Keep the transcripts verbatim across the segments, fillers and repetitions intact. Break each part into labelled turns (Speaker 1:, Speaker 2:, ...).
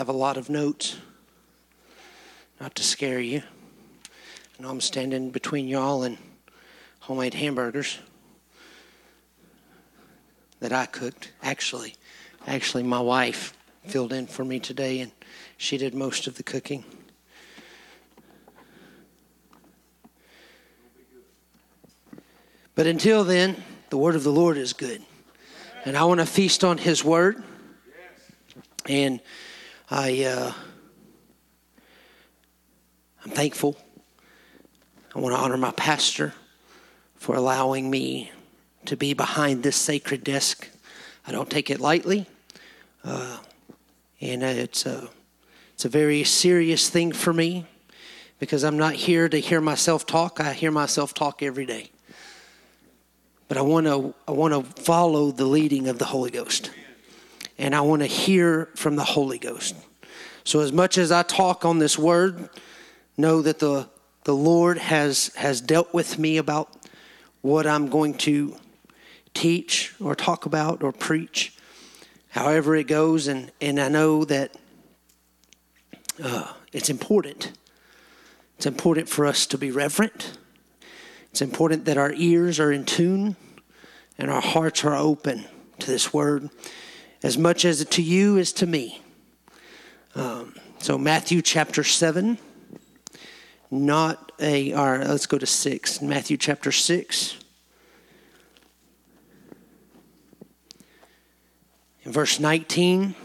Speaker 1: have a lot of notes. Not to scare you. I know I'm standing between y'all and homemade hamburgers that I cooked. Actually, actually my wife filled in for me today, and she did most of the cooking. But until then, the word of the Lord is good. And I want to feast on his word. And I, uh, I'm thankful. I want to honor my pastor for allowing me to be behind this sacred desk. I don't take it lightly. Uh, and it's a, it's a very serious thing for me because I'm not here to hear myself talk. I hear myself talk every day. But I want to I want to follow the leading of the Holy Ghost. And I want to hear from the Holy Ghost. So as much as I talk on this word, know that the, the Lord has, has dealt with me about what I'm going to teach or talk about or preach, however it goes. And, and I know that uh, it's important. It's important for us to be reverent. It's important that our ears are in tune and our hearts are open to this word as much as to you as to me. Um, so Matthew chapter seven, not a, or let's go to six. Matthew chapter six. In verse nineteen.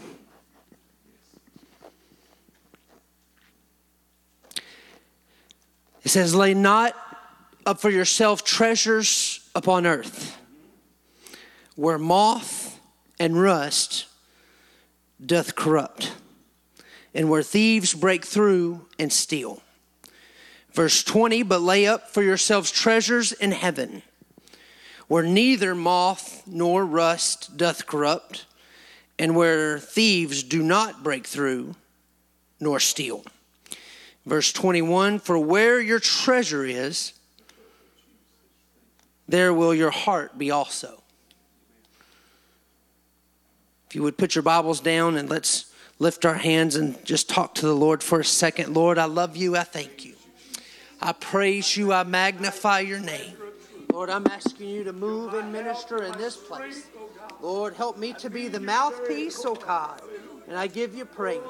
Speaker 1: It says, lay not up for yourself treasures upon earth, where moth and rust doth corrupt, and where thieves break through and steal. Verse twenty, but lay up for yourselves treasures in heaven, where neither moth nor rust doth corrupt, and where thieves do not break through nor steal. Verse twenty-one, for where your treasure is, there will your heart be also. If you would put your Bibles down and let's lift our hands and just talk to the Lord for a second. Lord, I love you. I thank you. I praise you. I magnify your name. Lord, I'm asking you to move and minister in this place. Lord, help me to be the mouthpiece, oh God. And I give you praise.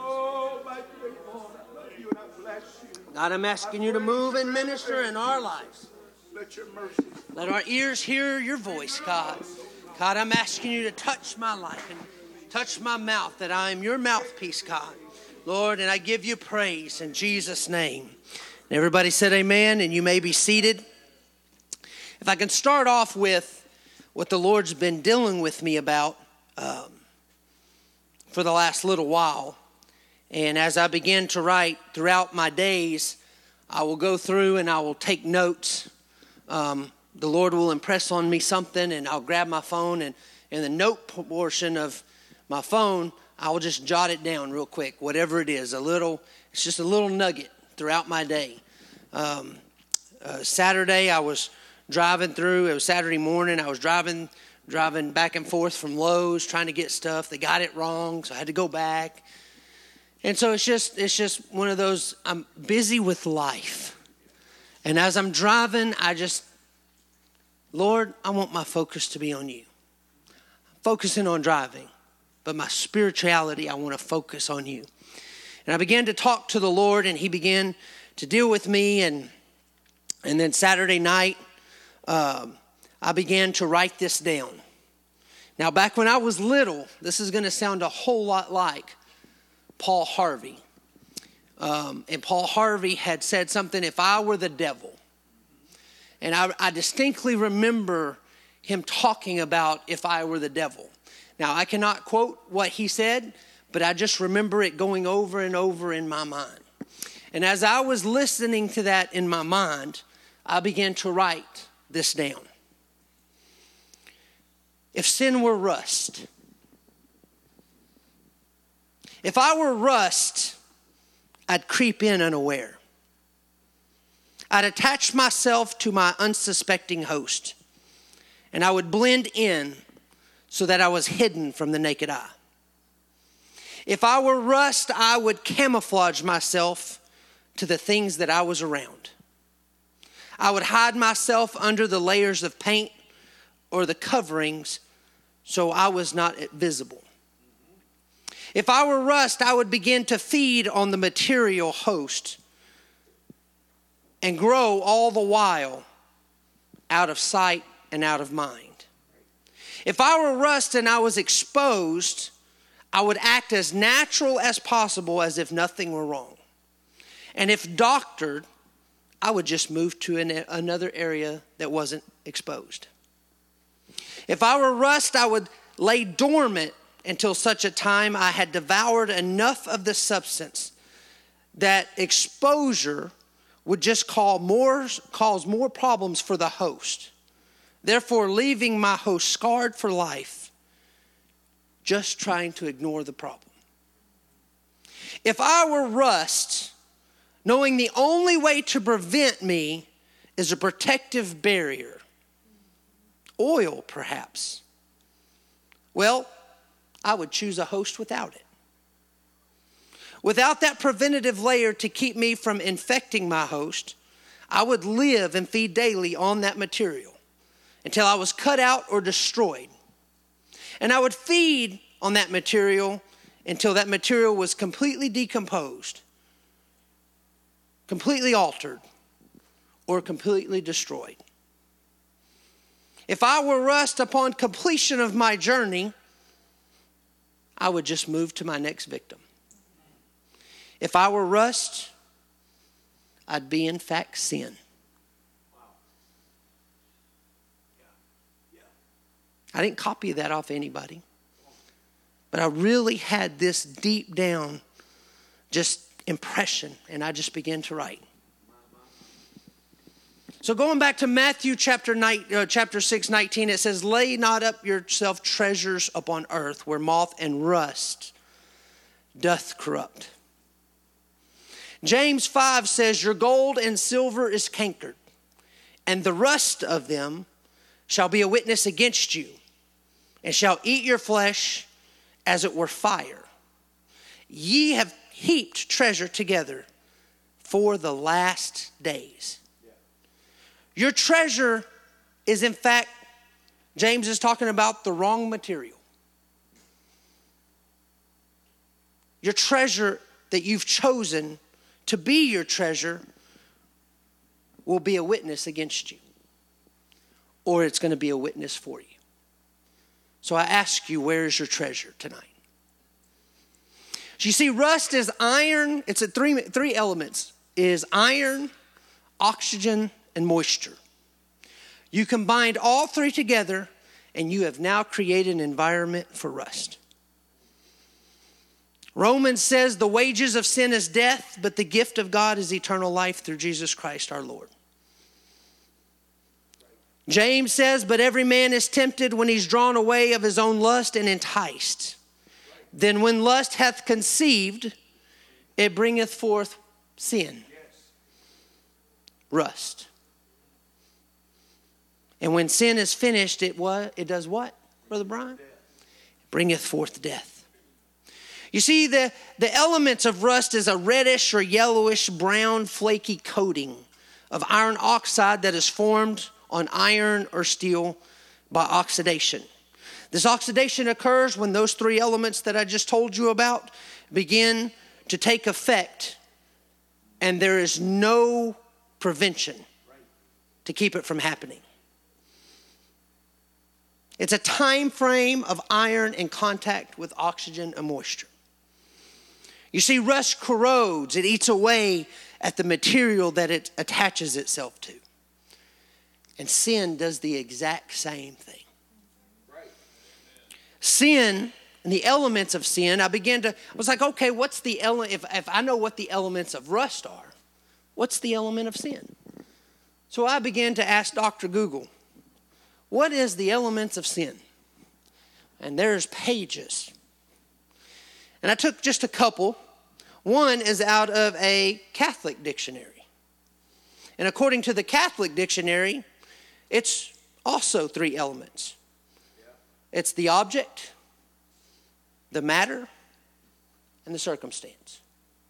Speaker 1: God, I'm asking you to move and minister in our lives. Let our ears hear your voice, God. God, I'm asking you to touch my life and touch my mouth, that I am your mouthpiece, God. Lord, and I give you praise in Jesus' name. And everybody said amen, and you may be seated. If I can start off with what the Lord's been dealing with me about um, for the last little while. And as I begin to write throughout my days, I will go through and I will take notes. Um, the Lord will impress on me something, and I'll grab my phone, and in the note portion of my phone, I will just jot it down real quick, whatever it is. A little, it's just a little nugget throughout my day. Um, uh, Saturday, I was driving through. It was Saturday morning. I was driving, driving back and forth from Lowe's, trying to get stuff. They got it wrong, so I had to go back. And so it's just, it's just one of those. I'm busy with life, and as I'm driving, I just, Lord, I want my focus to be on you. I'm focusing on driving, but my spirituality, I want to focus on you. And I began to talk to the Lord, and he began to deal with me. And and then Saturday night, um, I began to write this down. Now, back when I was little, this is going to sound a whole lot like Paul Harvey. Um, and Paul Harvey had said something, if I were the devil. And I, I distinctly remember him talking about if I were the devil. Now, I cannot quote what he said, but I just remember it going over and over in my mind. And as I was listening to that in my mind, I began to write this down. If sin were rust, if I were rust, I'd creep in unaware. I'd attach myself to my unsuspecting host, and I would blend in so that I was hidden from the naked eye. If I were rust, I would camouflage myself to the things that I was around. I would hide myself under the layers of paint or the coverings so I was not visible. If I were rust, I would begin to feed on the material host and grow all the while out of sight and out of mind. If I were rust and I was exposed, I would act as natural as possible, as if nothing were wrong. And if doctored, I would just move to an, another area that wasn't exposed. If I were rust, I would lay dormant until such a time I had devoured enough of the substance that exposure would just cause more, cause more problems for the host, therefore leaving my host scarred for life, just trying to ignore the problem. If I were rust, knowing the only way to prevent me is a protective barrier, oil perhaps, well, I would choose a host without it. Without that preventative layer to keep me from infecting my host, I would live and feed daily on that material until I was cut out or destroyed. And I would feed on that material until that material was completely decomposed, completely altered, or completely destroyed. If I were rust, upon completion of my journey, I would just move to my next victim. If I were rust, I'd be in fact sin. I didn't copy that off anybody. But I really had this deep down just impression, and I just began to write. So going back to Matthew chapter nine, uh, chapter six, nineteen, it says, "Lay not up yourself treasures upon earth, where moth and rust doth corrupt." James five says, "Your gold and silver is cankered, and the rust of them shall be a witness against you, and shall eat your flesh as it were fire. Ye have heaped treasure together for the last days." Your treasure is, in fact, James is talking about the wrong material. Your treasure that you've chosen to be your treasure will be a witness against you, or it's going to be a witness for you. So I ask you, where is your treasure tonight? So you see, rust is iron. It's a three, three elements. It is iron, oxygen, and moisture. You combined all three together, and you have now created an environment for rust. Romans says the wages of sin is death, but the gift of God is eternal life through Jesus Christ our Lord. James says, but every man is tempted when he's drawn away of his own lust and enticed. Then when lust hath conceived, it bringeth forth sin. Rust. And when sin is finished, it what? It does what, Brother Brian? It bringeth forth death. You see, the, the elements of rust is a reddish or yellowish brown flaky coating of iron oxide that is formed on iron or steel by oxidation. This oxidation occurs when those three elements that I just told you about begin to take effect, and there is no prevention to keep it from happening. It's a time frame of iron in contact with oxygen and moisture. You see, rust corrodes. It eats away at the material that it attaches itself to. And sin does the exact same thing. Sin and the elements of sin, I began to, I was like, okay, what's the element, if, if I know what the elements of rust are, what's the element of sin? So I began to ask Doctor Google, what is the elements of sin? And there's pages. And I took just a couple. One is out of a Catholic dictionary. And according to the Catholic dictionary, it's also three elements. It's the object, the matter, and the circumstance.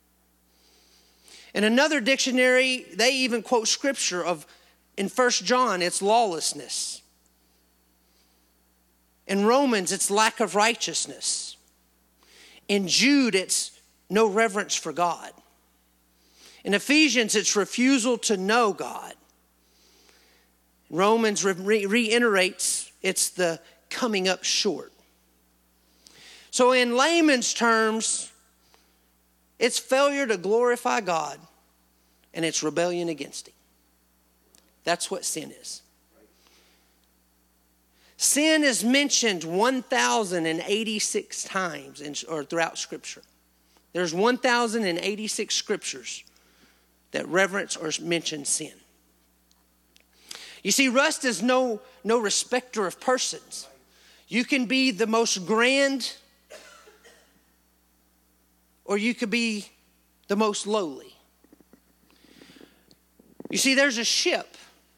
Speaker 1: In another dictionary, they even quote scripture of, in First John, it's lawlessness. In Romans, it's lack of righteousness. In Jude, it's no reverence for God. In Ephesians, it's refusal to know God. Romans re- reiterates it's the coming up short. So in layman's terms, it's failure to glorify God and it's rebellion against Him. That's what sin is. Sin is mentioned one thousand eighty-six times in, or throughout Scripture. There's one thousand eighty-six scriptures that reverence or mention sin. You see, rust is no, no respecter of persons. You can be the most grand, or you could be the most lowly. You see, there's a ship,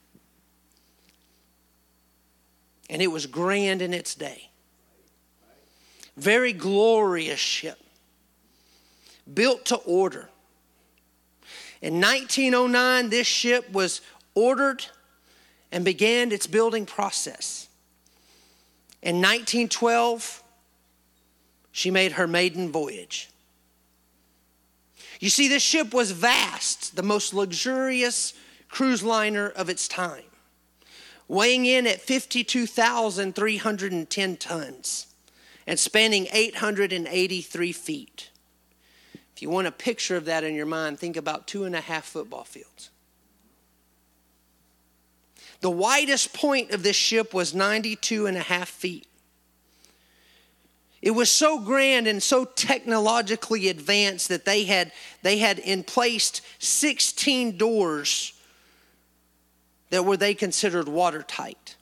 Speaker 1: and it was grand in its day. Very glorious ship, built to order. In nineteen oh nine, this ship was ordered and began its building process. In nineteen twelve, she made her maiden voyage. You see, this ship was vast, the most luxurious cruise liner of its time, weighing in at fifty-two thousand three hundred ten tons and spanning eight hundred eighty-three feet. If you want a picture of that in your mind, think about two and a half football fields. The widest point of this ship was ninety-two and a half feet. It was so grand and so technologically advanced that they had, they had in place sixteen doors that were they considered watertight.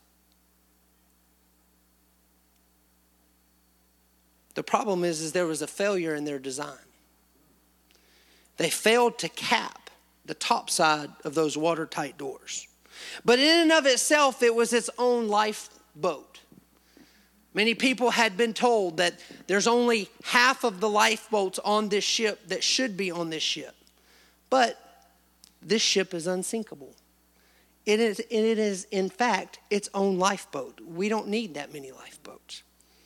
Speaker 1: The problem is, is there was a failure in their design. They failed to cap the top side of those watertight doors. But in and of itself, it was its own lifeboat. Many people had been told that there's only half of the lifeboats on this ship that should be on this ship. But this ship is unsinkable. It is, it is, in fact, its own lifeboat. We don't need that many lifeboats.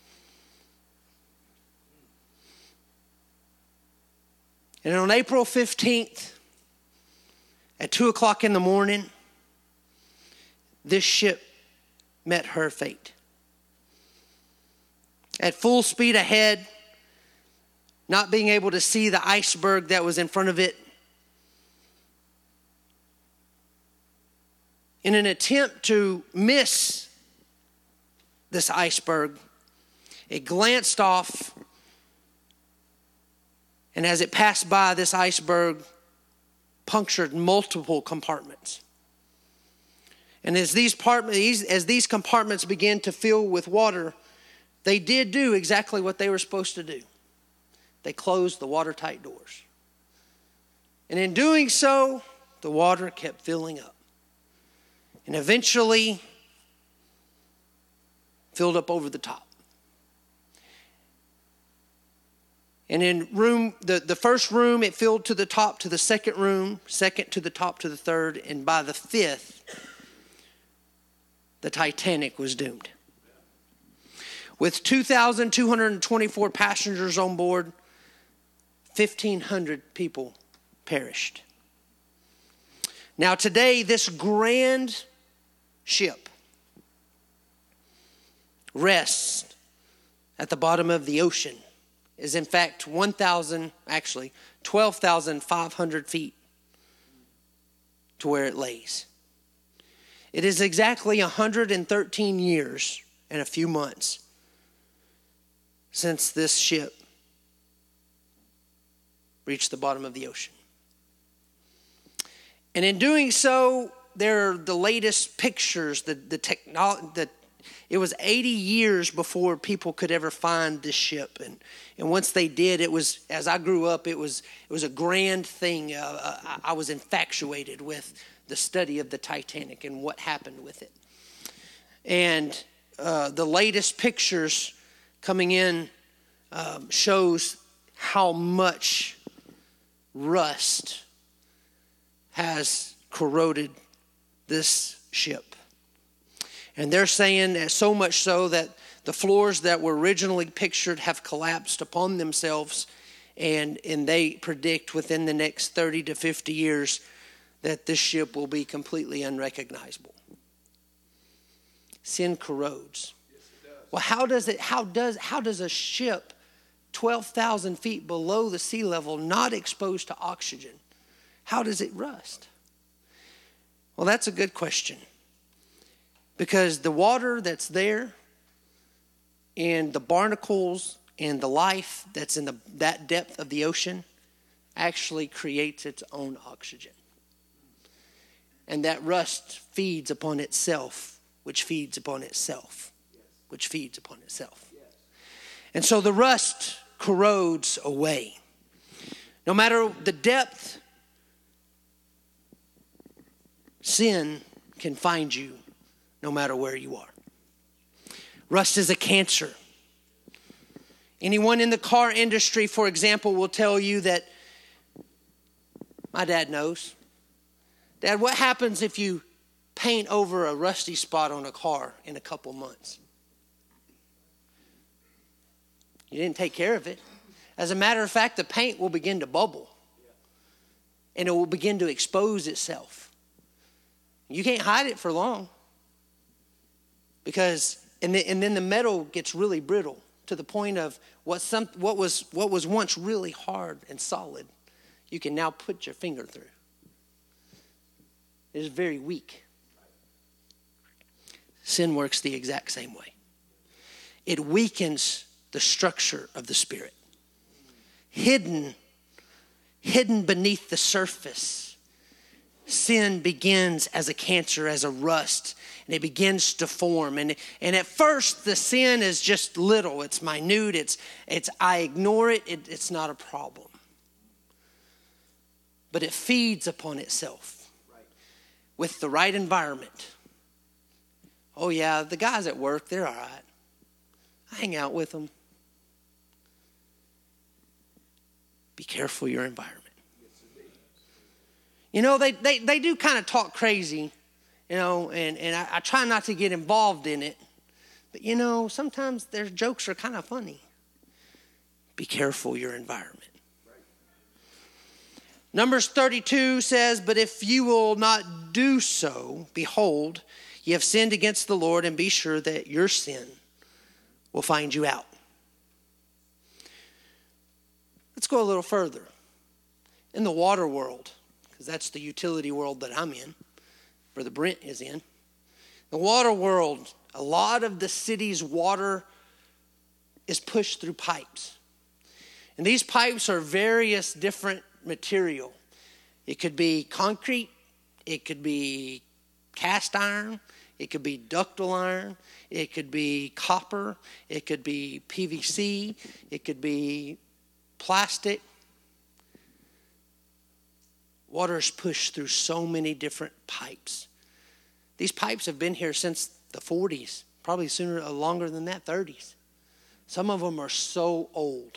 Speaker 1: And on April fifteenth, at two o'clock in the morning, this ship met her fate. At full speed ahead, not being able to see the iceberg that was in front of it, in an attempt to miss this iceberg, it glanced off, and as it passed by, this iceberg punctured multiple compartments. And as these, part, as these compartments began to fill with water, they did do exactly what they were supposed to do. They closed the watertight doors. And in doing so, the water kept filling up. And eventually filled up over the top. And in room, the, the first room, it filled to the top to the second room, second to the top to the third, and by the fifth, the Titanic was doomed. With two thousand two hundred twenty-four passengers on board, fifteen hundred people perished. Now today, this grand ship rests at the bottom of the ocean, is in fact one thousand, actually twelve thousand five hundred feet to where it lays. It is exactly one hundred thirteen years and a few months since this ship reached the bottom of the ocean. And in doing so, there are the latest pictures, the, the technology, the It was eighty years before people could ever find this ship. And, and once they did, it was, as I grew up, it was it was a grand thing. Uh, I, I was infatuated with the study of the Titanic and what happened with it. And uh, the latest pictures coming in um, shows how much rust has corroded this ship. And they're saying that so much so that the floors that were originally pictured have collapsed upon themselves, and, and they predict within the next thirty to fifty years that this ship will be completely unrecognizable. Sin corrodes.
Speaker 2: Yes, it does.
Speaker 1: Well, how does it, how does, how does a ship twelve thousand feet below the sea level, not exposed to oxygen, how does it rust? Well, that's a good question. Because the water that's there and the barnacles and the life that's in the, that depth of the ocean actually creates its own oxygen. And that rust feeds upon itself, which feeds upon itself, which feeds upon itself. And so the rust corrodes away. No matter the depth, sin can find you no matter where you are. Rust is a cancer. Anyone in the car industry, for example, will tell you that, my dad knows. Dad, what happens if you paint over a rusty spot on a car in a couple months? You didn't take care of it. As a matter of fact, the paint will begin to bubble. And it will begin to expose itself. You can't hide it for long. Because, and, the, and then the metal gets really brittle to the point of what, some, what, was, what was once really hard and solid, you can now put your finger through. It is very weak. Sin works the exact same way. It weakens the structure of the spirit. Hidden, hidden beneath the surface, sin begins as a cancer, as a rust, and it begins to form. And, and at first, the sin is just little. It's minute. It's, it's I ignore it. it. It's not a problem. But it feeds upon itself with the right environment. Oh, yeah, the guys at work, they're all right. I hang out with them. Be careful your environment. You know, they, they, they do kind of talk crazy, you know, and, and I, I try not to get involved in it. But, you know, sometimes their jokes are kind of funny. Be careful your environment. Numbers thirty-two says, but if you will not do so, behold, you have sinned against the Lord, and be sure that your sin will find you out. Let's go a little further. In the water world, because that's the utility world that I'm in, Brother Brent is in. The water world, a lot of the city's water is pushed through pipes. And these pipes are various different material. It could be concrete, it could be cast iron, it could be ductile iron, it could be copper, it could be P V C, it could be plastic. Water is pushed through so many different pipes. These pipes have been here since the forties, probably sooner, uh, longer than that, thirties. Some of them are so old.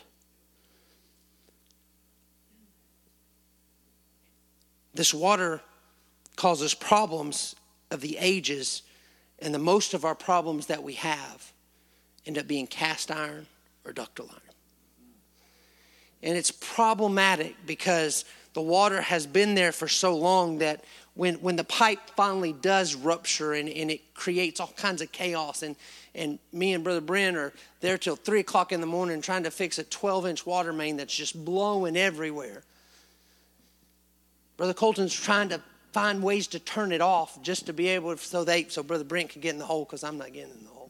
Speaker 1: This water causes problems of the ages, and the most of our problems that we have end up being cast iron or ductile iron. And it's problematic because the water has been there for so long that when, when the pipe finally does rupture and, and it creates all kinds of chaos, and, and me and Brother Brent are there till three o'clock in the morning trying to fix a twelve-inch water main that's just blowing everywhere. Brother Colton's trying to find ways to turn it off just to be able to, so they, so Brother Brent can get in the hole, because I'm not getting in the hole.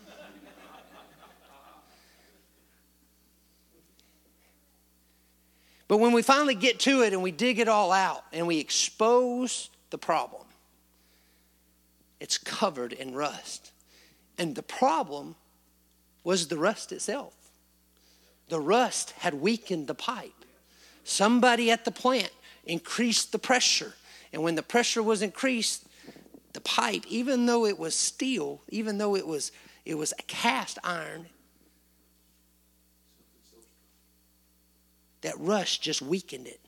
Speaker 1: But when we finally get to it and we dig it all out and we expose the problem, it's covered in rust. And the problem was the rust itself. The rust had weakened the pipe. Somebody at the plant increased the pressure. And when the pressure was increased, the pipe, even though it was steel, even though it was it was a cast iron, that rust just weakened it.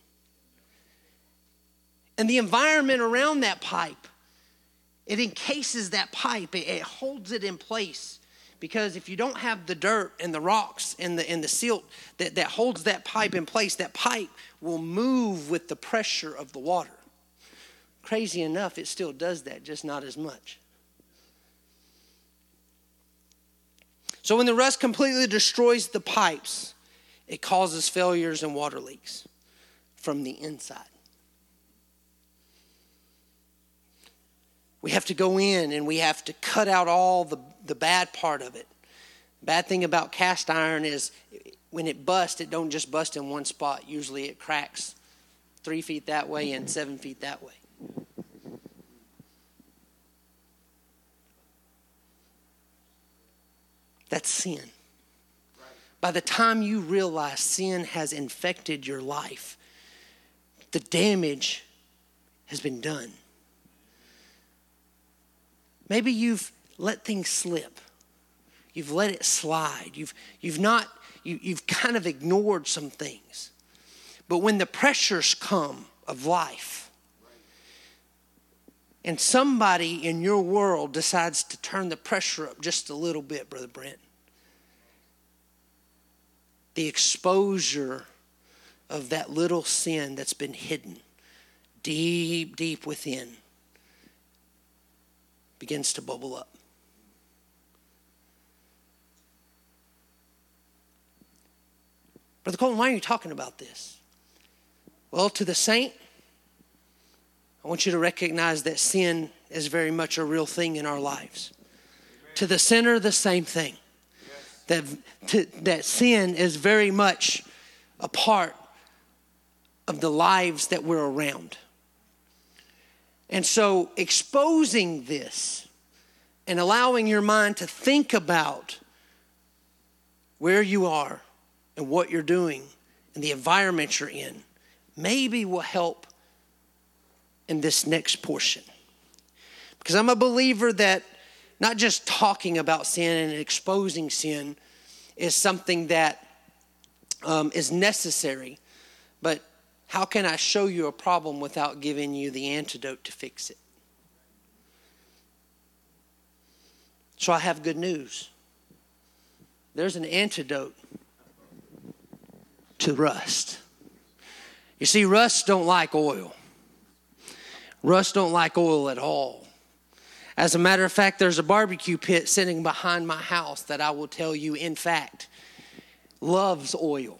Speaker 1: And the environment around that pipe, it encases that pipe. It, it holds it in place. Because if you don't have the dirt and the rocks and the and the silt that, that holds that pipe in place, that pipe will move with the pressure of the water. Crazy enough, it still does that, just not as much. So when the rust completely destroys the pipes, it causes failures and water leaks from the inside. We have to go in and we have to cut out all the, the bad part of it. Bad thing about cast iron is when it busts, it don't just bust in one spot. Usually it cracks three feet that way and seven feet that way. That's sin. By the time you realize sin has infected your life, the damage has been done. Maybe you've let things slip. You've let it slide. You've you've not you, you've kind of ignored some things. But when the pressures come of life, and somebody in your world decides to turn the pressure up just a little bit, Brother Brent, the exposure of that little sin that's been hidden deep, deep within begins to bubble up. Brother Colton, why are you talking about this? Well, to the saint, I want you to recognize that sin is very much a real thing in our lives. Amen. To the sinner, the same thing. Yes. That, to, that sin is very much a part of the lives that we're around. And so exposing this and allowing your mind to think about where you are and what you're doing and the environment you're in maybe will help in this next portion. Because I'm a believer that not just talking about sin and exposing sin is something that um, is necessary, but how can I show you a problem without giving you the antidote to fix it? So I have good news. There's an antidote to rust. You see, rust don't like oil. Rust don't like oil at all. As a matter of fact, there's a barbecue pit sitting behind my house that I will tell you, in fact, loves oil.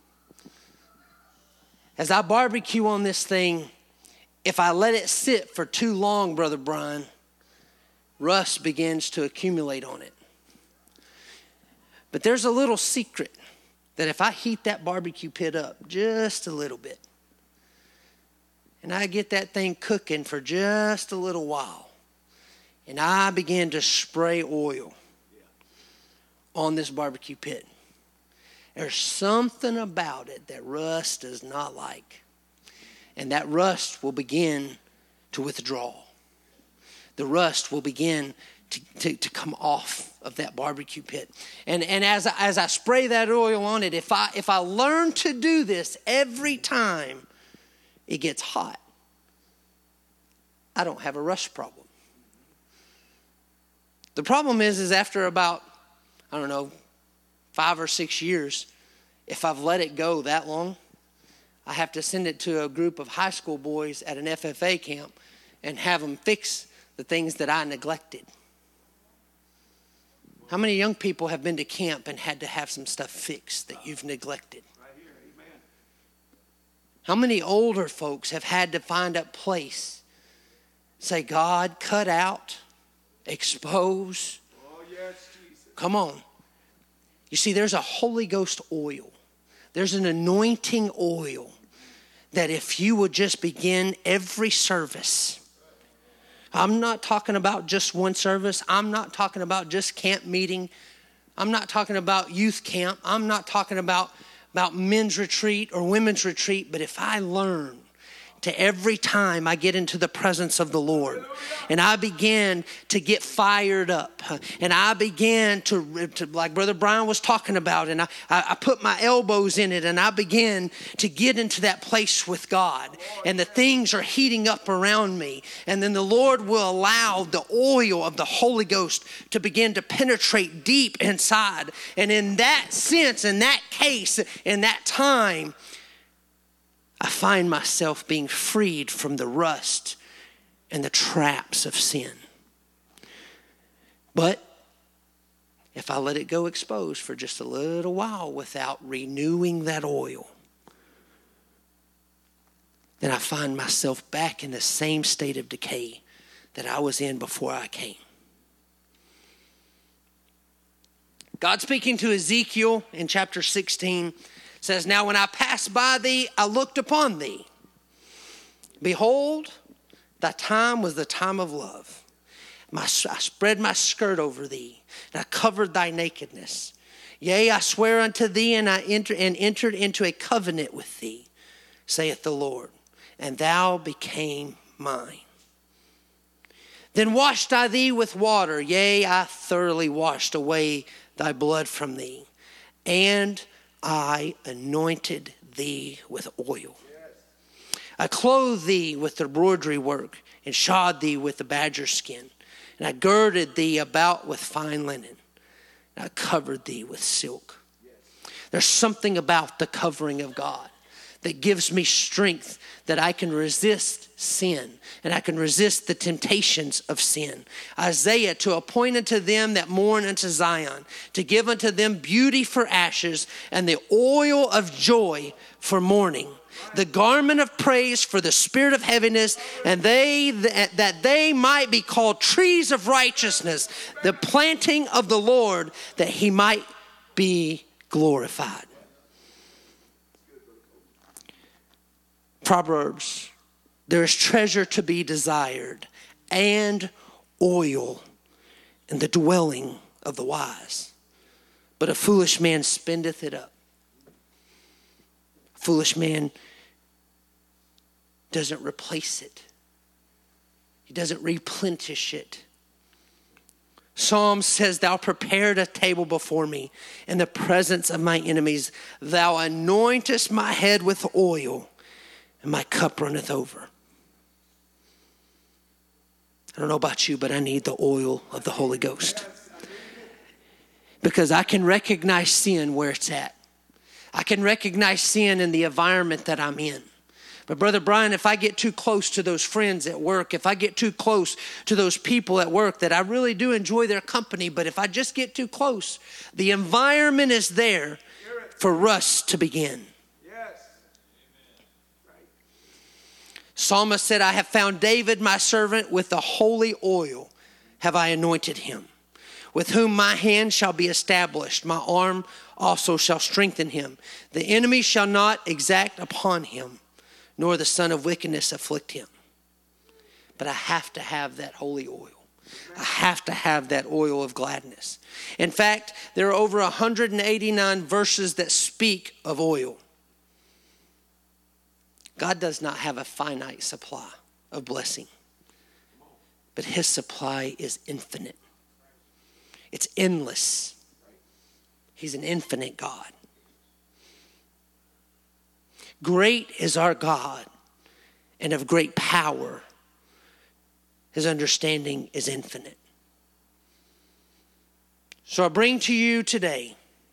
Speaker 1: As I barbecue on this thing, if I let it sit for too long, Brother Brian, rust begins to accumulate on it. But there's a little secret that if I heat that barbecue pit up just a little bit, and I get that thing cooking for just a little while, and I begin to spray oil on this barbecue pit, there's something about it that rust does not like. And that rust will begin to withdraw. The rust will begin to, to, to come off of that barbecue pit. And, and as, I, as I spray that oil on it, if I, if I learn to do this every time it gets hot, I don't have a rust problem. The problem is, is after about, I don't know, five or six years, if I've let it go that long, I have to send it to a group of high school boys at an F F A camp and have them fix the things that I neglected. How many young people have been to camp and had to have some stuff fixed that you've neglected? Right here, amen. How many older folks have had to find a place, say, God, cut out, expose.
Speaker 2: Oh, yes, Jesus.
Speaker 1: Come on. You see, there's a Holy Ghost oil. There's an anointing oil that if you would just begin every service. I'm not talking about just one service. I'm not talking about just camp meeting. I'm not talking about youth camp. I'm not talking about, about men's retreat or women's retreat. But if I learn, to every time I get into the presence of the Lord. And I began to get fired up. And I began to, to like Brother Brian was talking about, and I, I put my elbows in it, and I began to get into that place with God. And the things are heating up around me. And then the Lord will allow the oil of the Holy Ghost to begin to penetrate deep inside. And in that sense, in that case, in that time, I find myself being freed from the rust and the traps of sin. But if I let it go exposed for just a little while without renewing that oil, then I find myself back in the same state of decay that I was in before I came. God speaking to Ezekiel in chapter sixteen says, "Now when I passed by thee, I looked upon thee. Behold, thy time was the time of love. My, I spread my skirt over thee, and I covered thy nakedness. Yea, I swear unto thee, and I enter, and entered into a covenant with thee, saith the Lord, and thou became mine. Then washed I thee with water. Yea, I thoroughly washed away thy blood from thee, and I anointed thee with oil. I clothed thee with the embroidery work, and shod thee with the badger skin. And I girded thee about with fine linen, and I covered thee with silk." There's something about the covering of God that gives me strength that I can resist sin and I can resist the temptations of sin. Isaiah, "To appoint unto them that mourn unto Zion, to give unto them beauty for ashes and the oil of joy for mourning, the garment of praise for the spirit of heaviness, and they that, that they might be called trees of righteousness, the planting of the Lord, that he might be glorified." Proverbs, "There is treasure to be desired and oil in the dwelling of the wise, but a foolish man spendeth it up." A foolish man doesn't replace it. He doesn't replenish it. Psalm says, "Thou prepared a table before me in the presence of my enemies. Thou anointest my head with oil, and my cup runneth over." I don't know about you, but I need the oil of the Holy Ghost. Because I can recognize sin where it's at. I can recognize sin in the environment that I'm in. But Brother Brian, if I get too close to those friends at work, if I get too close to those people at work that I really do enjoy their company, but if I just get too close, the environment is there for rust to begin. Psalmist said, "I have found David my servant, with the holy oil have I anointed him, with whom my hand shall be established. My arm also shall strengthen him. The enemy shall not exact upon him, nor the son of wickedness afflict him." But I have to have that holy oil. I have to have that oil of gladness. In fact, there are over one hundred eighty-nine verses that speak of oil. God does not have a finite supply of blessing, but his supply is infinite. It's endless. He's an infinite God. Great is our God, and of great power. His understanding is infinite. So I bring to you today,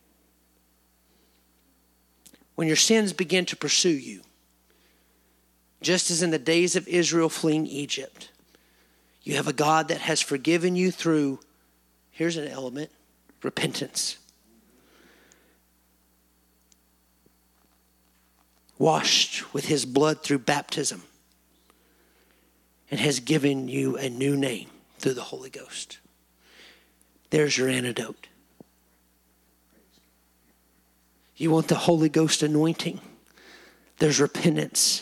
Speaker 1: when your sins begin to pursue you, just as in the days of Israel fleeing Egypt, you have a God that has forgiven you through, here's an element, repentance. Washed with his blood through baptism, and has given you a new name through the Holy Ghost. There's your antidote. You want the Holy Ghost anointing? There's repentance.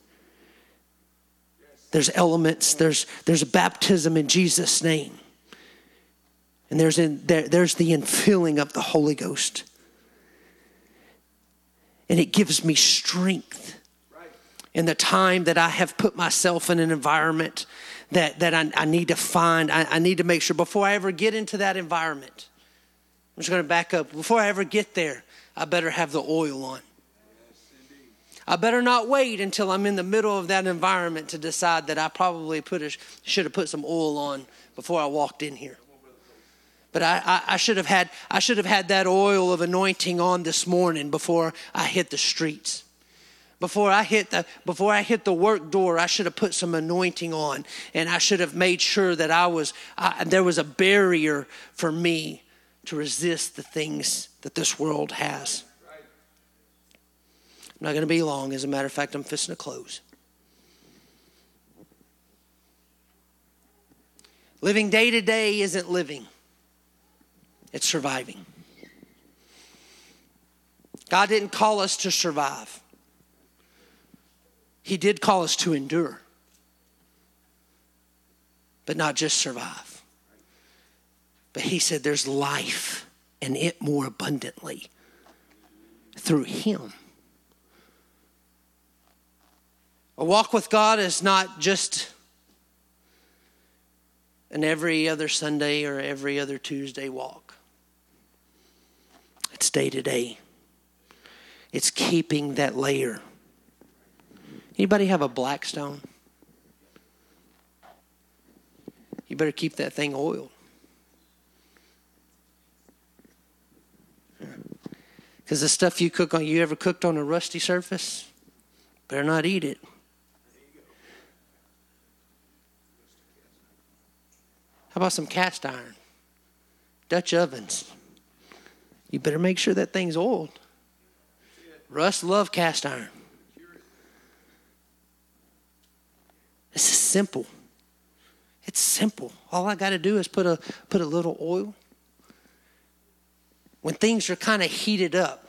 Speaker 1: There's elements. There's there's a baptism in Jesus' name. And there's in, there, there's the infilling of the Holy Ghost. And it gives me strength. in the time that I have put myself in an environment that, that I, I need to find, I, I need to make sure before I ever get into that environment, I'm just going to back up. Before I ever get there, I better have the oil on. I better not wait until I'm in the middle of that environment to decide that I probably put a, should have put some oil on before I walked in here. But I, I, I should have had I should have had that oil of anointing on this morning before I hit the streets. Before I hit the before I hit the work door, I should have put some anointing on, and I should have made sure that I was I, there was a barrier for me to resist the things that this world has. I'm not going to be long. As a matter of fact, I'm fixing to close. Living day to day isn't living. It's surviving. God didn't call us to survive. He did call us to endure. But not just survive. But he said there's life, and it more abundantly through him. A walk with God is not just an every other Sunday or every other Tuesday walk. It's day to day. It's keeping that layer. Anybody have a Blackstone? You better keep that thing oiled. Because the stuff you cook on, you ever cooked on a rusty surface? Better not eat it. How about some cast iron? Dutch ovens. You better make sure that thing's oiled. Russ love cast iron. This is simple. It's simple. All I got to do is put a put a little oil. When things are kind of heated up,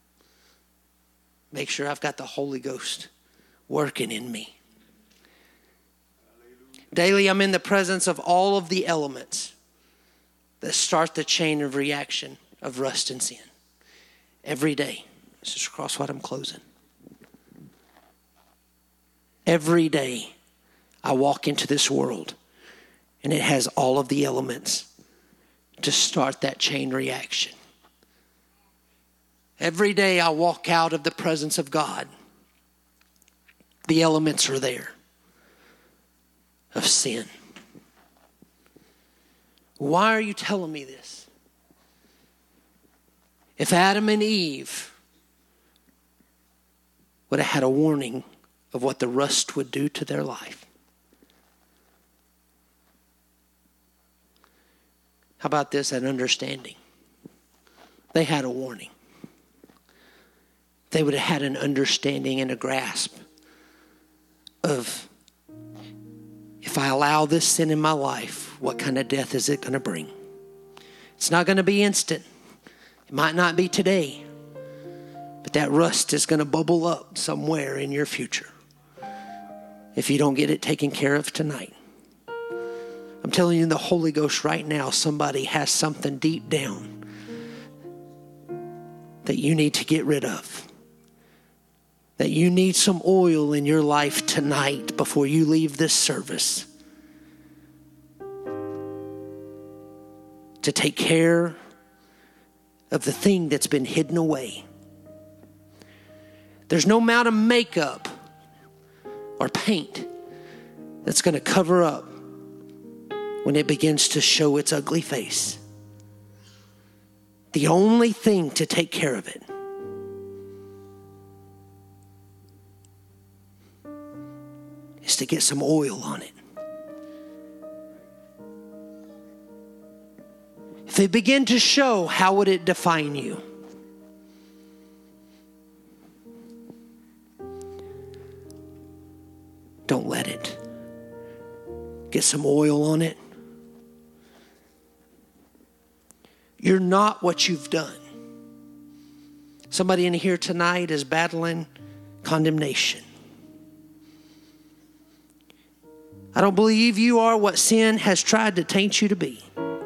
Speaker 1: make sure I've got the Holy Ghost working in me. Daily, I'm in the presence of all of the elements that start the chain of reaction of rust and sin. Every day. This is across what I'm closing. Every day, I walk into this world, and it has all of the elements to start that chain reaction. Every day, I walk out of the presence of God. The elements are there. Of sin. Why are you telling me this? If Adam and Eve would have had a warning of what the rust would do to their life, how about this, an understanding? They had a warning. They would have had an understanding and a grasp of, if I allow this sin in my life, what kind of death is it going to bring? It's not going to be instant. It might not be today. But that rust is going to bubble up somewhere in your future if you don't get it taken care of tonight. I'm telling you in the Holy Ghost right now, somebody has something deep down that you need to get rid of. That you need some oil in your life tonight before you leave this service to take care of the thing that's been hidden away. There's no amount of makeup or paint that's going to cover up when it begins to show its ugly face. The only thing to take care of it is to get some oil on it. If it begin to show, how would it define you? Don't let it. Get some oil on it. You're not what you've done. Somebody in here tonight is battling condemnation. I don't believe you are what sin has tried to taint you to be.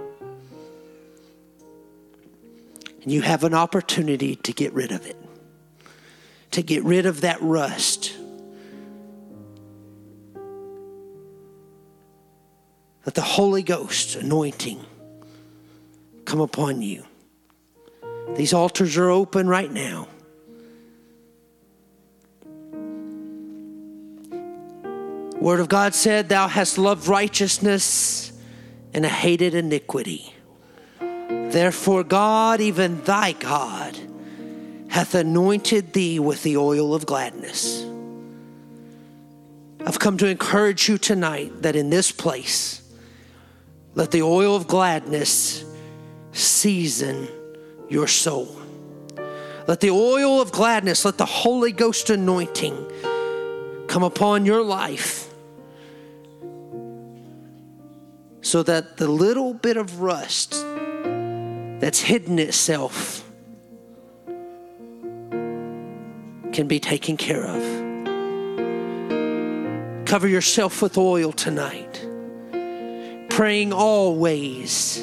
Speaker 1: And you have an opportunity to get rid of it. To get rid of that rust. Let the Holy Ghost anointing come upon you. These altars are open right now. Word of God said, thou hast loved righteousness and hated iniquity. Therefore God, even thy God, hath anointed thee with the oil of gladness. I've come to encourage you tonight that in this place, let the oil of gladness season your soul. Let the oil of gladness, let the Holy Ghost anointing come upon your life, so that the little bit of rust that's hidden itself can be taken care of. Cover yourself with oil tonight, praying always.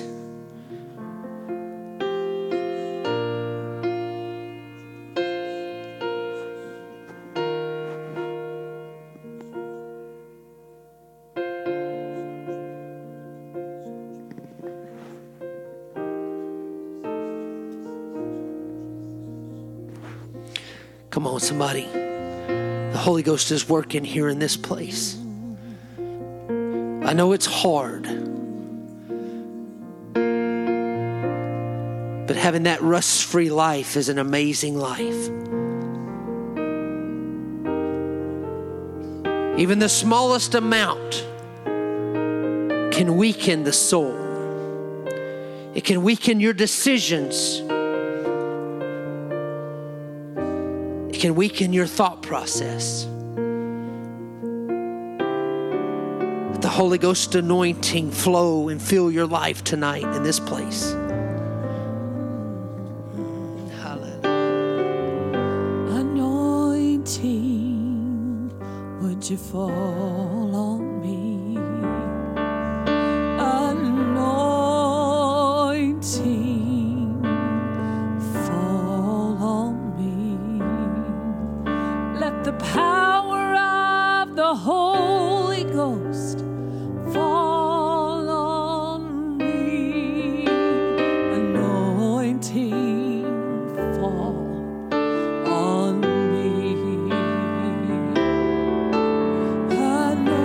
Speaker 1: Come on, somebody. The Holy Ghost is working here in this place. I know it's hard, but having that rust-free life is an amazing life. Even the smallest amount can weaken the soul. It can weaken your decisions. It can weaken your thought process. Let the Holy Ghost anointing flow and fill your life tonight in this place. Hallelujah.
Speaker 2: Anointing, would you fall on me? Anointing, fall on me. Let the power of the Holy Ghost fall on me. Anointing, fall on me. Anointing,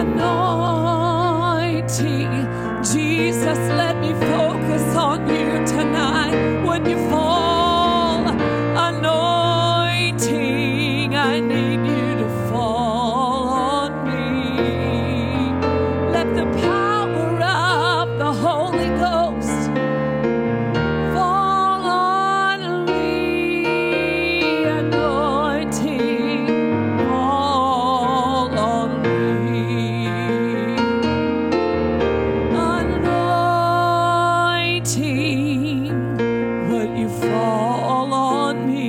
Speaker 2: anointing. Jesus, let me focus on you tonight. Would you fall? Anointing, I need you to fall on me. Let the power of the Holy Ghost fall on me. Anointing, fall on me. Anointing, would you fall on me?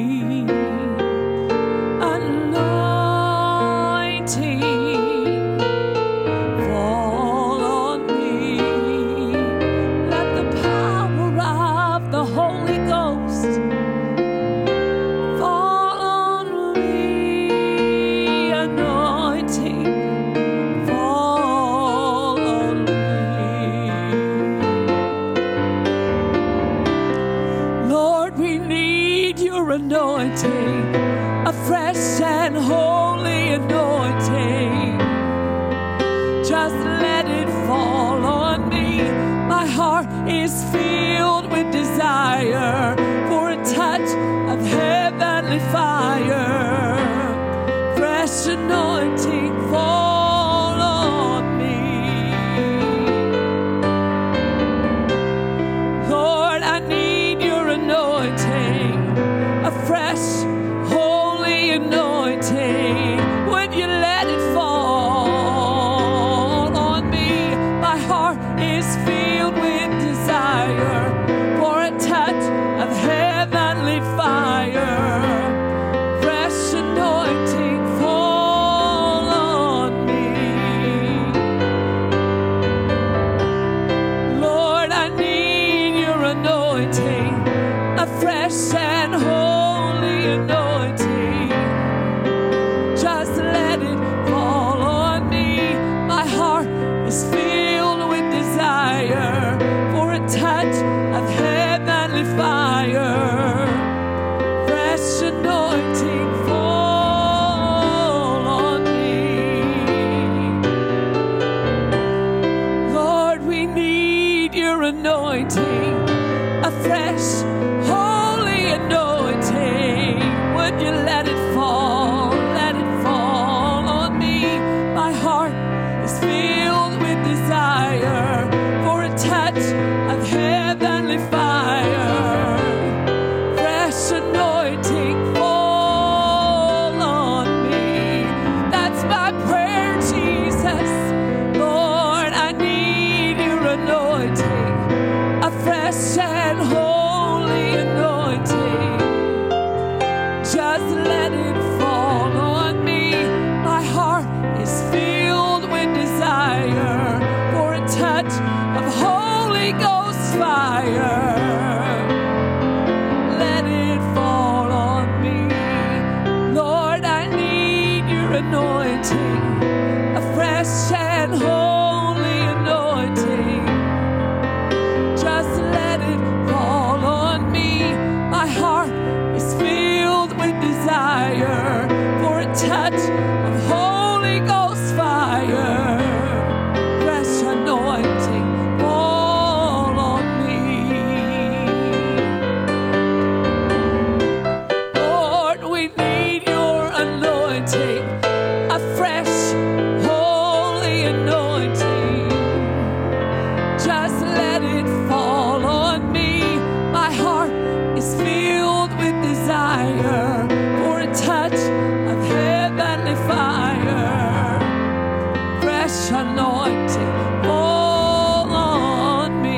Speaker 2: Anointing, fall on me. Let the power of the Holy Ghost fall on me. Anointing, fall on me. Lord, we need your anointing, a fresh and holy anointing. Just let it fall on me. My heart is filled with desire for a touch of heavenly fire. Fresh anointing, fall on me. Lord, I need your anointing, a fresh, holy anointing. Would you let it fall on me? My heart is filled with desire for a touch of heavenly fire. Fresh anointing, fall on me. Lord, I need your anointing, a fresh and holy anointing. Just let it fall on me. My heart is filled with desire for a touch of heavenly fire. Fresh anointing, fall on me. Lord, we need your anointing, a fresh, holy anointing. Would you let it fall? Let it fall on me. My heart is filled with desire for a touch of heavenly fire. Fresh anointing, fall on me. That's my prayer, Jesus. Lord, I need your anointing, a fresh and holy anointing. Just let it fall on me. My heart is filled with desire for a touch of Holy Ghost fire. Let it fall on me. Lord, I need your anointing, a fresh and holy anointing. Just let it fall on me. My heart is filled with desire for a touch of Holy Ghost fire. Fresh anointing, fall on me. Lord, we need your anointing, a fresh, holy anointing. Just let it fall on me. My heart is filled with desire for a touch of heavenly fire. Fresh anointing, fall on me.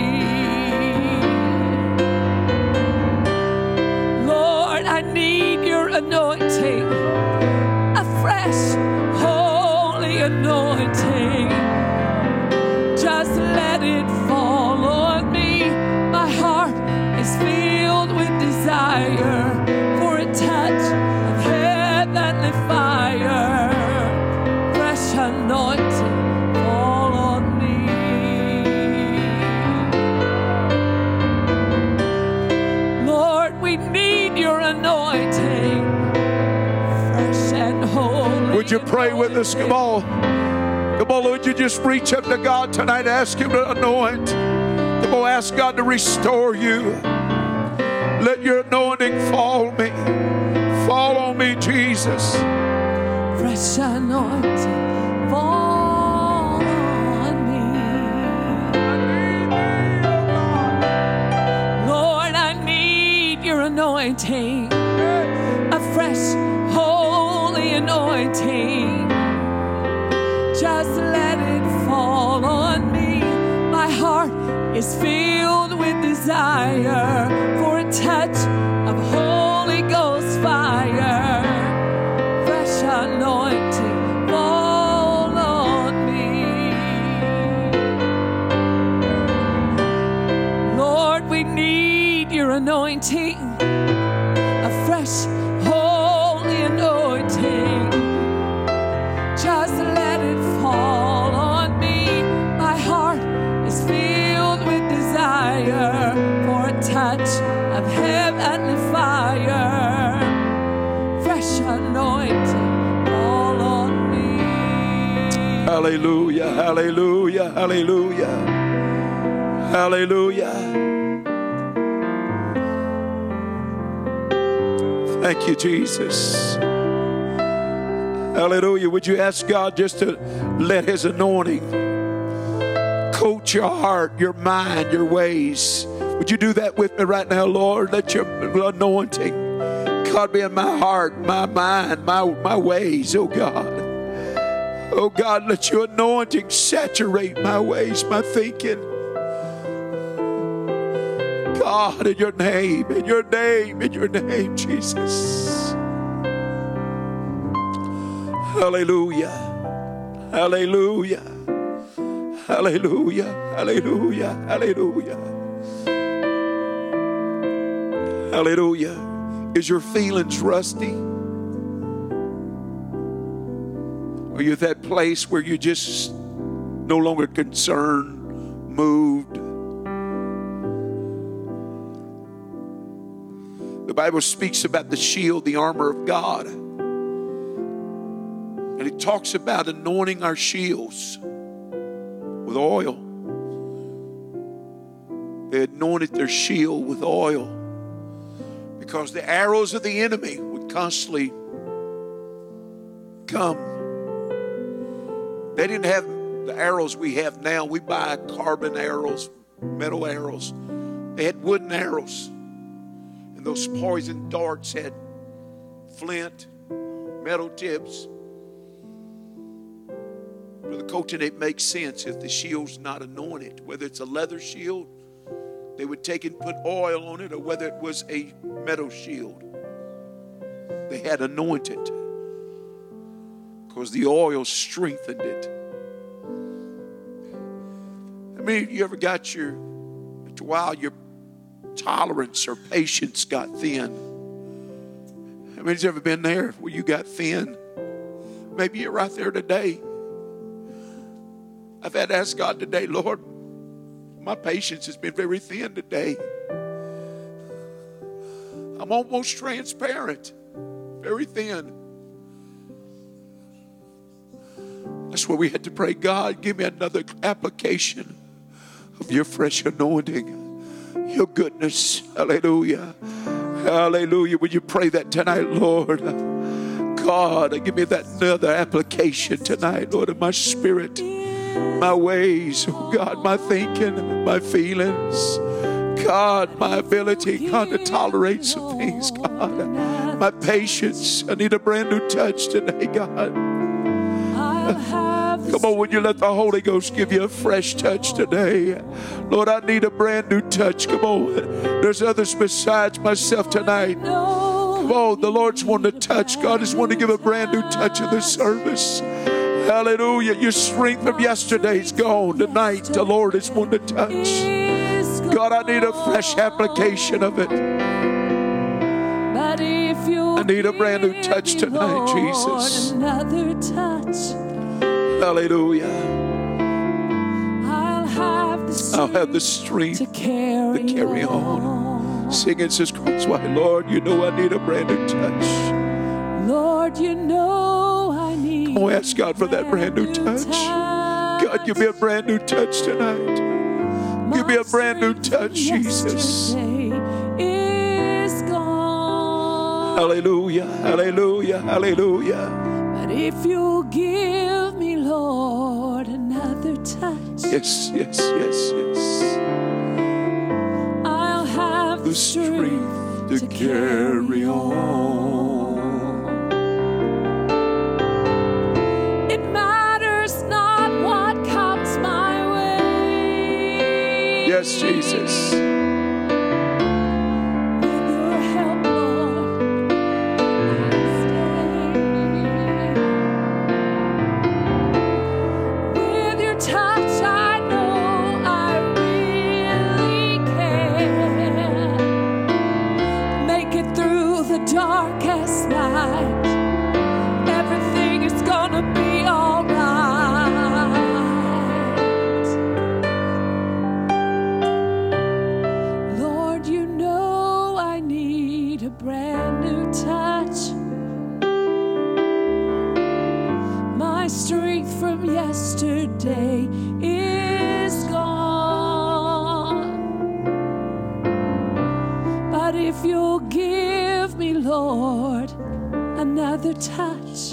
Speaker 2: Lord, I need your anointing, a fresh, holy anointing. Just let it fall on me. My heart is filled with desire for a touch of heavenly fire. Fresh anointing, fall on me. Lord, we need your anointing, fresh and holy.
Speaker 3: Would you pray with us? Come on. Come Come on, Lord, you just reach up to God tonight. Ask Him to anoint. Come on, ask God to restore you. Let your anointing fall on me. Fall on me, Jesus.
Speaker 2: Fresh anointing, fall on me. Lord, I need your anointing. A fresh, holy anointing. Just let it fall on me. My heart is filled with desire for a touch of Holy Ghost fire. Fresh anointing, fall on me. Lord, we need your anointing. A fresh, holy anointing. Just let it fall on me. My heart is filled with desire for a touch of heavenly fire. Fresh anointing, fall on me.
Speaker 3: Hallelujah, hallelujah, hallelujah, hallelujah. Thank you, Jesus. Hallelujah. Would you ask God just to let His anointing coat your heart, your mind, your ways? Would you do that with me right now, Lord? Let your anointing, God, be in my heart, my mind, my, my ways, oh God. Oh God, let your anointing saturate my ways, my thinking. God, in your name, in your name, in your name, Jesus. Hallelujah. Hallelujah. Hallelujah. Hallelujah. Hallelujah. Hallelujah. Is your feelings rusty? Are you at that place where you're just no longer concerned, moved? The Bible speaks about the shield, the armor of God. And it talks about anointing our shields with oil. They anointed their shield with oil because the arrows of the enemy would constantly come. They didn't have the arrows we have now. We buy carbon arrows, metal arrows. They had wooden arrows. And those poison darts had flint, metal tips. Brother Colton, it makes sense if the shield's not anointed. Whether it's a leather shield, they would take and put oil on it, or whether it was a metal shield, they had anointed because the oil strengthened it. I mean, you ever got your, after a while, your tolerance or patience got thin? I mean, has ever been there where you got thin? Maybe you're right there today. I've had to ask God today, Lord, my patience has been very thin today. I'm almost transparent, very thin. That's where we had to pray, God, give me another application of your fresh anointing, your goodness. Hallelujah. Hallelujah. Would you pray that tonight, Lord? God, give me that another application tonight, Lord, of my spirit, my ways, oh God, my thinking, my feelings. God, my ability, God, to tolerate some things, God. My patience. I need a brand new touch today, God. Come on, would you let the Holy Ghost give you a fresh touch today? Lord, I need a brand new touch. Come on. There's others besides myself tonight. Come on, the Lord's wanting to touch. God is wanting to give a brand new touch in this service. Hallelujah. Your strength from yesterday is gone. Tonight, the Lord is wanting to touch. God, I need a fresh application of it. I need a brand new touch tonight, Jesus.
Speaker 2: Another touch.
Speaker 3: Hallelujah.
Speaker 2: I'll have the
Speaker 3: I'll have the strength
Speaker 2: to carry,
Speaker 3: to carry on. on. Sing it, says Christ, why, Lord, you know I need a brand new touch.
Speaker 2: Lord, you know I need.
Speaker 3: Oh, ask God for that brand new touch. God, give me a brand new touch tonight. Give me a brand new touch, Jesus.
Speaker 2: Is gone.
Speaker 3: Hallelujah, hallelujah, hallelujah.
Speaker 2: But if you'll give me, Lord, another touch,
Speaker 3: Yes, yes, yes, yes.
Speaker 2: I'll have
Speaker 3: The strength to carry on.
Speaker 2: It matters not what comes my way.
Speaker 3: Yes, Jesus.
Speaker 2: With your help, Lord, I'll stay. With your touch, I know I really can make it through the darkest night. Everything is gonna be all right. Lord, you know I need a brand new touch. My strength from yesterday is gone. But if you'll give me, Lord, another touch,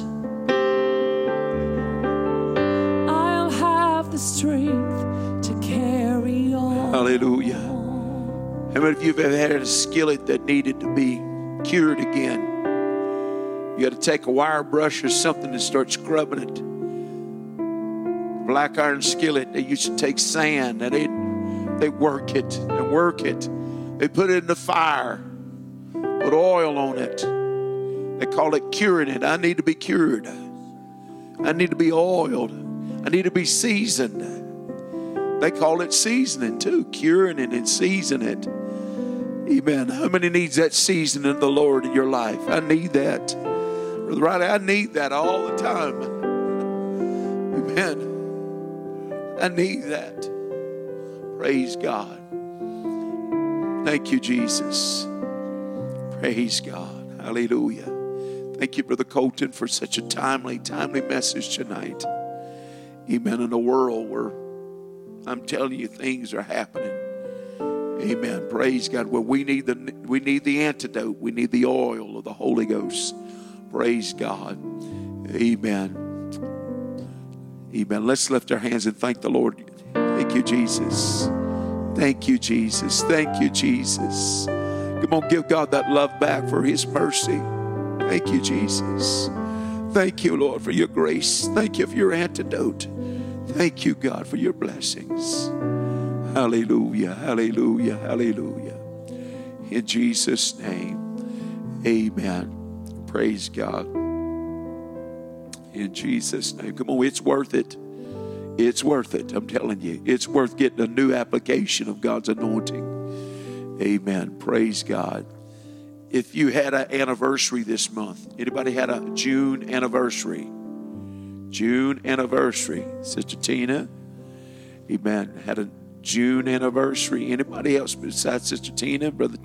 Speaker 2: I'll have the strength to carry on.
Speaker 3: Hallelujah. How many of you have ever had a skillet that needed to be cured again? You got to take a wire brush or something and start scrubbing it. Black iron skillet, they used to take sand and they they work it and work it. They put it in the fire, put oil on it. They call it curing it. I need to be cured. I need to be oiled. I need to be seasoned. They call it seasoning too, curing it and seasoning it. Amen. How many needs that seasoning of the Lord in your life? I need that. Brother Riley, I need that all the time. Amen. I need that. Praise God. Thank you, Jesus. Praise God. Hallelujah. Thank you, Brother Colton, for such a timely, timely message tonight. Amen. In a world where I'm telling you things are happening. Amen. Praise God. Well, we need the we need the antidote. We need the oil of the Holy Ghost. Praise God. Amen. Amen. Let's lift our hands and thank the Lord. Thank you, Jesus. Thank you, Jesus. Thank you, Jesus. Come on, give God that love back for His mercy. Thank you, Jesus. Thank you, Lord, for your grace. Thank you for your antidote. Thank you, God, for your blessings. Hallelujah, hallelujah, hallelujah. In Jesus' name, amen. Praise God. In Jesus' name. Come on, it's worth it. It's worth it. I'm telling you. It's worth getting a new application of God's anointing. Amen. Praise God. If you had an anniversary this month, anybody had a June anniversary? June anniversary. Sister Tina, amen, had a June anniversary. Anybody else besides Sister Tina, Brother